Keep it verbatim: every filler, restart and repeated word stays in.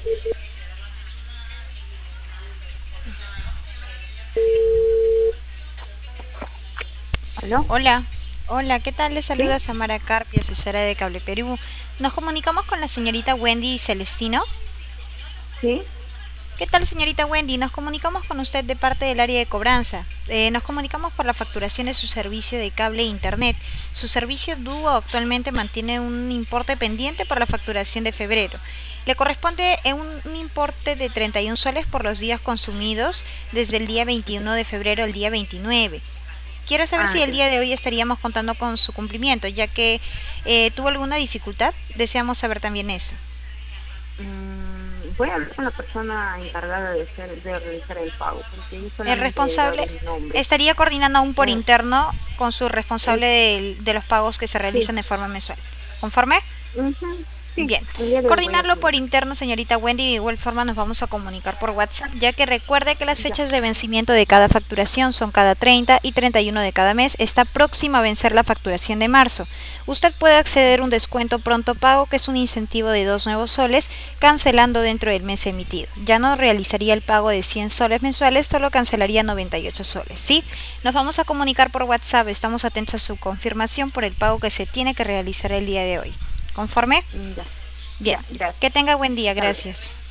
¿Aló? Hola, hola, ¿qué tal? Les ¿Sí? saluda Samara Carpio, asesora de Cable Perú. Nos comunicamos con la señorita Wendy Celestino. ¿Sí? ¿Qué tal, señorita Wendy? Nos comunicamos con usted de parte del área de cobranza. Eh, nos comunicamos por la facturación de su servicio de cable e internet. Su servicio Dúo actualmente mantiene un importe pendiente por la facturación de febrero. Le corresponde eh, un, un importe de treinta y un soles por los días consumidos desde el día veintiuno de febrero al día veintinueve. Quiero saber Ah, si el ya. día de hoy estaríamos contando con su cumplimiento, ya que eh, tuvo alguna dificultad. Deseamos saber también eso. Mm, voy a hablar con la persona encargada de hacer, de realizar el pago, porque yo El solamente he dado responsable el nombre. estaría coordinando aún por Eh, interno con su es, responsable de, de los pagos que se sí. realizan de forma mensual. ¿Conforme? Ujú, sí, Bien, el día de hoy voy a coordinarlo por comunicar. interno, señorita Wendy, de igual forma nos vamos a comunicar por WhatsApp, ya que recuerde que las Ya. fechas de vencimiento de cada facturación son cada treinta y treinta y uno de cada mes. Está próxima a vencer la facturación de marzo. Usted puede acceder a un descuento pronto pago, que es un incentivo de dos nuevos soles, cancelando dentro del mes emitido. Ya no realizaría el pago de cien soles mensuales, solo cancelaría noventa y ocho soles. ¿Sí? Nos vamos a comunicar por WhatsApp, estamos atentos a su confirmación por el pago que se tiene que realizar el día de hoy. ¿Conforme? Mm, Ya, Bien, ya, que gracias. tenga buen día, Hasta luego. gracias.